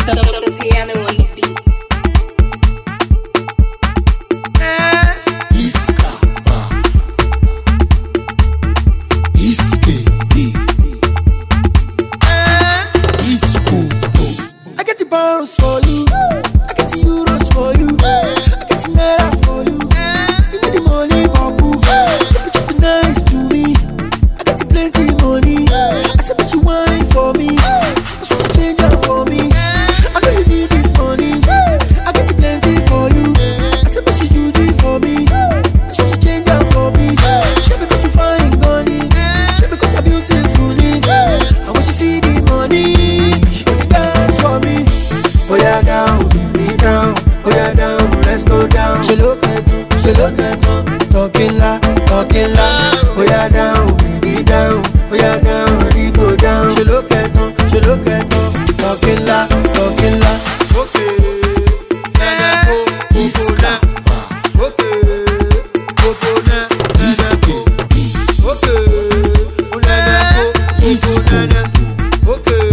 the piano on the beat. I get the pounds for you, I get the euros for you, I get the naira for you. You need the money, Baku. You just be nice to me. I get the plenty money. I said, but you wine for me. I said, you change up for me. I know you need this money. I get the plenty for you. I said, but you do it for me. I said, you change up for me. Share because you find money. Share because you're beautiful. And when she see the money, she gonna dance for me. Oh yeah, down, baby, down. Oh yeah, down, let's go down. She look at talking la. Oh yeah, down, baby, down. Oh yeah, down, we go down. She look at talking la. Okay, Iska. Okay, Popona. Iska. Okay, Iska. Okay,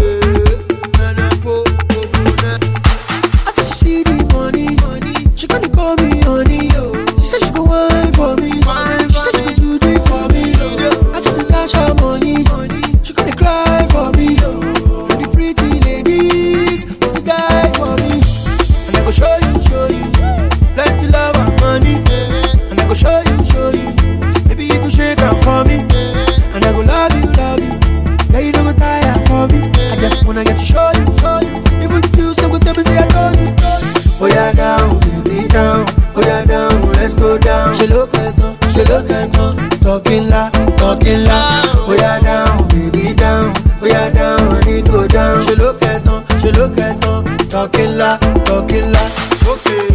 I just see the money. She gonna call me honey. She said she go wine for me. She said she go do it for me. I just dash her money. She gonna cry for me. And the pretty ladies must die for me. And I go show you, plenty love and money. And I go show you, maybe if you shake her for me. And I go love you. Yeah, you don't go tire for me. I just wanna get to show you. Even you still go tell me say I told you. Oh yeah, down, baby, down. Oh yeah, down, let's go down. She look at talking la. Oh yeah, down, baby, down. Oh yeah, down, we go down. She look at talking la. okay,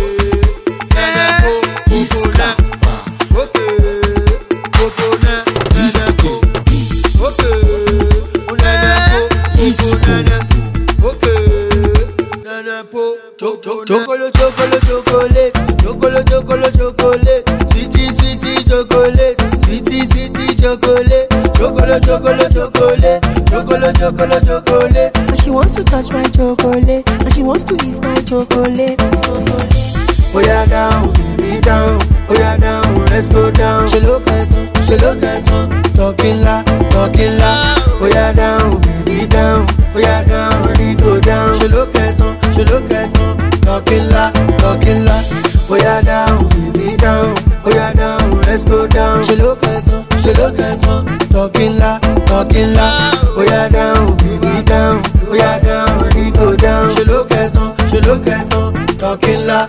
Iska. Okay, Popona. Iska. Okay, Iska. okay, Nana Po. Chocolate. Sweetie chocolate. Sweetie chocolate. Chocolate. And she wants to touch my chocolate. And she wants to eat my chocolate. Oh yeah, down, baby, down. Oh yeah, down, let's go down. She look at talking la. Oh yeah, down, baby, down. Oh yeah, down, we go down. She look at talking la. Oh yeah, down, baby, down. Oh yeah, down, let's go down. She look at talking la. Oh yeah, down, baby, down. Oh yeah, down, we go down. She look at talking la.